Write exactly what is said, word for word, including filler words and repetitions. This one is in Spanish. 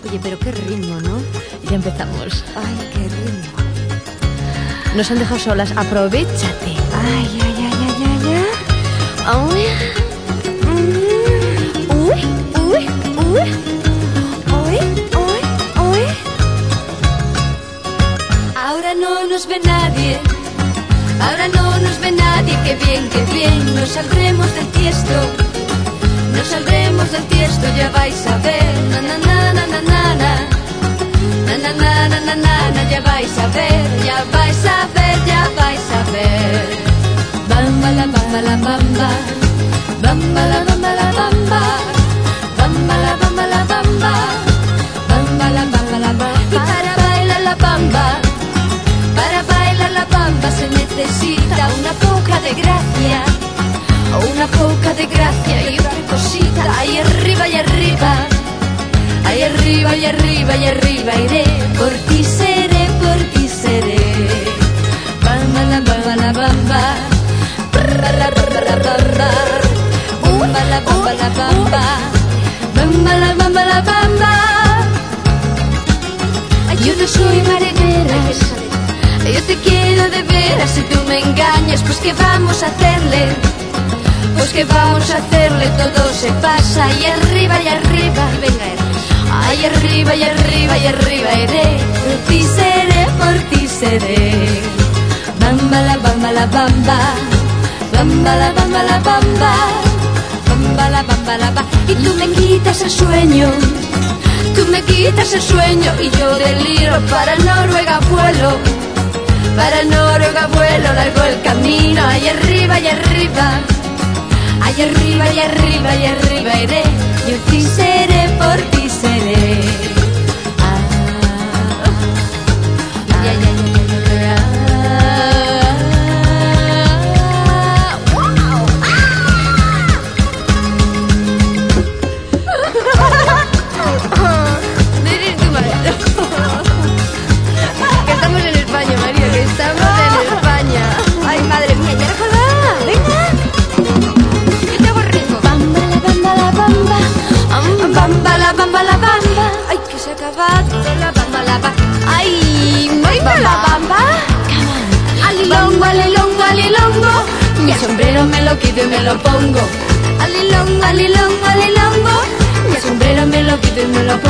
Oye, pero qué ritmo, ¿no? Ya empezamos. Ay, qué ritmo. Nos han dejado solas. Aprovechate. Ay, ay, ay, ay, ay, ay. Uy, uy, uy, uy. Uy, uy, uy. Ahora no nos ve nadie. Ahora no nos ve nadie. Qué bien, qué bien. Nos saldremos del tiesto. Nos saldremos del tiesto, ya vais a ver. Na na na na na na na. Na na na na na na na. Ya vais a ver, ya vais a ver, ya vais a ver. Bamba la bamba la bamba. Bamba la bamba la bamba. Bamba la bamba la bamba. Bamba la bamba la bamba. Y para bailar la bamba, para bailar la bamba se necesita una poca de gracia. Una poca de gracia y otra cosita. Ahí arriba y arriba. Ahí arriba y arriba y arriba iré. Por ti seré, por ti seré. Bamba la bamba la bamba. Bamba la bamba la bamba. Bamba la bamba la bamba. Bamba la bamba la bamba. Yo no soy marineras. Yo te quiero de veras. Si tú me engañas, pues ¿qué vamos a hacerle? Pues que vamos a hacerle, todo se pasa. Y arriba y arriba, venga, ay arriba y arriba y arriba iré. Por ti seré, por ti seré. Bamba la bamba la bamba. Bamba la bamba la bamba. Bamba la bamba la bamba. Y tú me quitas el sueño. Tú me quitas el sueño. Y yo deliro, para Noruega vuelo. Para Noruega vuelo, largo el camino. Ahí arriba y arriba. Ahí arriba y arriba y arriba iré. Yo ti seré, por ti seré. Ah, ya, ya, ya, ya, ya. Wow. Dile tu marido. Que estamos en España, María, que estamos en España. Ay, madre mía, ya recordá. Venga. Bamba la bamba la bamba. Ay, que se ha acabado la bamba la bamba. Ay, Venga, la bamba. alilongo, alilongo, alilongo. Mi sombrero me lo quito y me lo pongo. Alilongo, alilongo, alilongo. Mi sombrero me lo quito y me lo pongo.